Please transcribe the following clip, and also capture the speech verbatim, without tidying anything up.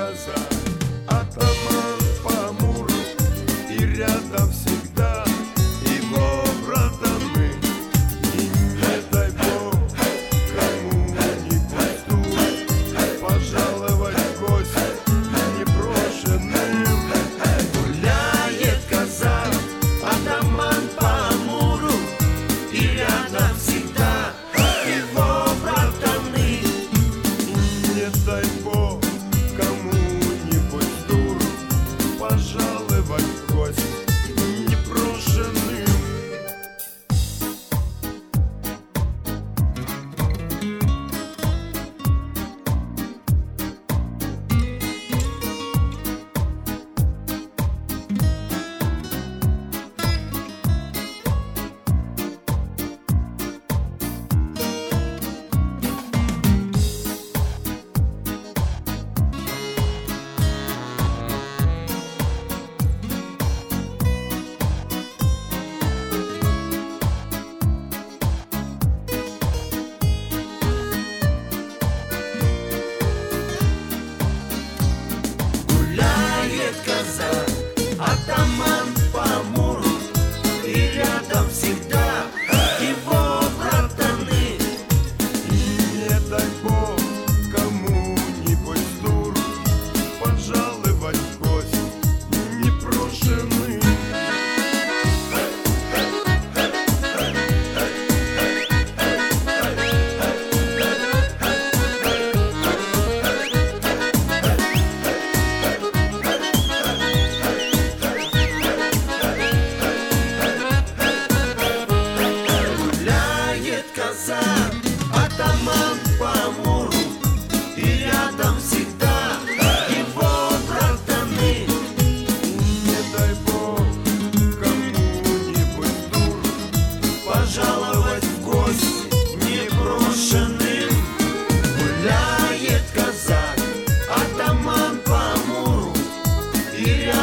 коза, атаман Памур, и рядом всегда его братаны. И не дай бог кому-нибудь тут пожаловать в гости непрошенным. Гуляет коза, атаман Памуру, и рядом всегда его братаны. Не дай бог кому-нибудь дур пожаловать в гости непрошенным. Коза, атаман Памур, и рядом всегда его братаны. Не дай бог кому-нибудь дур пожаловать в гости непрошенным. Коза, атаман Памуру, и рядом всегда его братаны. Не дай бог кому-нибудь дур пожаловать в гости непрошенным. Гуляет коза, атаман Памуру, и рядом